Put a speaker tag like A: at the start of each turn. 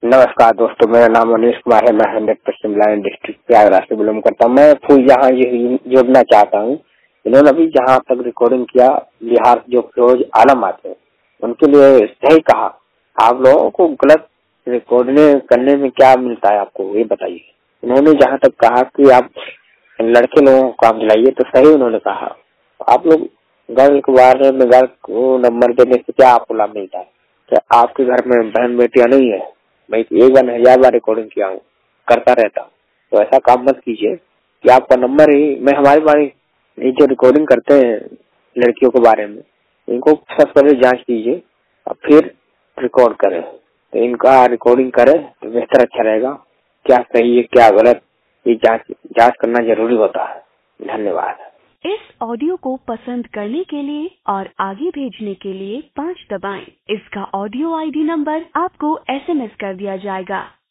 A: नमस्कार दोस्तों, मेरा नाम अनिश कुमार है। मैं 100% ब्लाइंड डिस्ट्रिक्ट प्रयागराज से बिलोंग करता हूँ। मैं फूल जहाँ ये जोड़ना चाहता हूँ। इन्होंने अभी जहाँ तक रिकॉर्डिंग किया, बिहार जो फिरोज आलम आते हैं उनके लिए सही कहा। आप लोगों को गलत रिकॉर्डिंग करने में क्या मिलता है आपको, ये बताइए। उन्होंने जहाँ तक कहा कि आप लड़के लोगों को काम दिलाइए, तो सही उन्होंने कहा। आप लोग गर्ल के बारे में, गर्ल को नंबर देने से क्या आपको लाभ मिलता है? क्या आपके घर में बहन बेटियां नहीं है? मैं एक बार 1000 बार रिकॉर्डिंग किया हूँ, करता रहता हूँ। तो ऐसा काम मत कीजिए कि आपका नंबर ही, मैं हमारे बारे ये जो रिकॉर्डिंग करते हैं लड़कियों के बारे में, इनको सबसे पहले जांच कीजिए और फिर रिकॉर्ड करें। तो इनका रिकॉर्डिंग करें तो बेहतर अच्छा रहेगा। क्या सही है क्या गलत, ये जांच करना जरूरी होता है। धन्यवाद।
B: इस ऑडियो को पसंद करने के लिए और आगे भेजने के लिए 5 दबाएं। इसका ऑडियो आईडी नंबर आपको SMS कर दिया जाएगा।